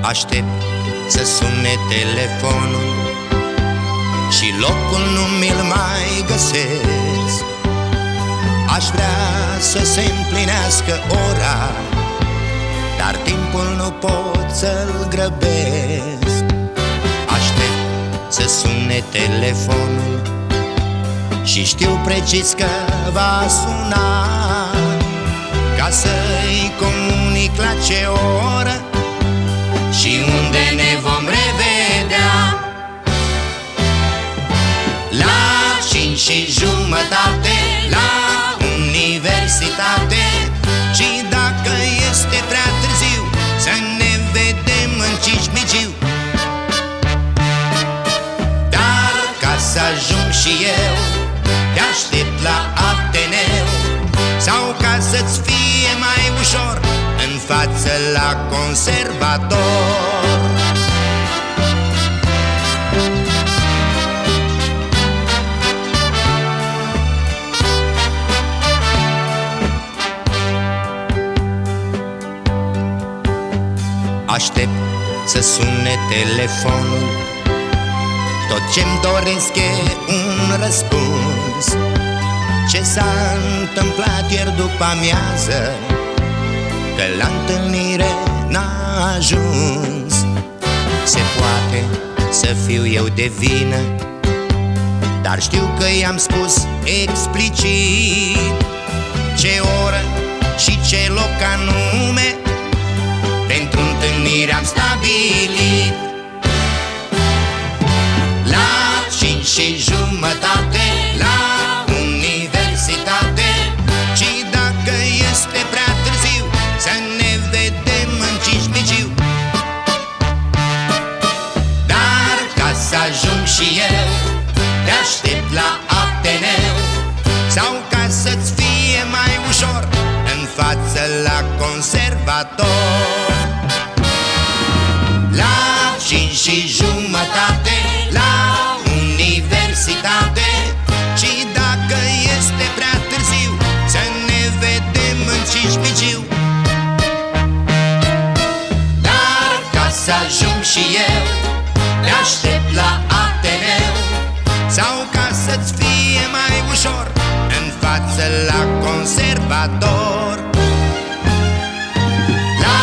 Aștept să sune telefonul și locul nu mi-l mai găsesc. Aș vrea să se împlinească ora, dar timpul nu pot să-l grăbesc. Aștept să sune telefonul și știu precis că va suna, ca să-i comunic la ce oră și unde ne vom revedea. La 5:30 la universitate, și dacă este prea târziu să ne vedem în Cismigiu. Dar ca să ajung și eu, te aștept la Ateneu, sau ca să-ți fie mai ușor, în față la conservator. Aștept să sune telefonul, tot ce-mi doresc e un răspuns. Ce s-a întâmplat ieri după amiază, că la întâlnire n-a ajuns. Se poate să fiu eu de vină, dar știu că i-am spus explicit ce oră și ce loc anume pentru întâlnire am stabilit. La 5:30 la universitate, și dacă este prea târziu să ne vedem în Cismigiu. Dar ca să ajung și eu, te aștept la Ateneu, sau ca să-ți fie mai ușor, în față la conservator. La 5:30 la universitate, și dacă este prea târziu să ne vedem în Cismigiu. Dar ca să ajung și eu, te aștept la Ateneu, sau ca să-ți fie mai ușor, în față la conservator. La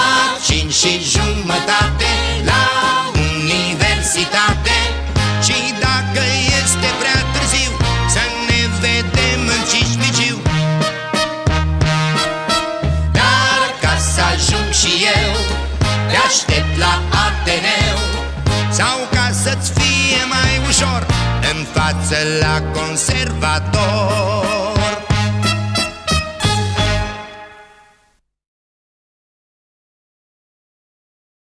5:30 la universitate, și dacă este prea târziu să ne vedem în Cismigiu. Dar ca să ajung și eu, te aștept la Ateneu, sau ca să-ți fie mai ușor, în față la conservator.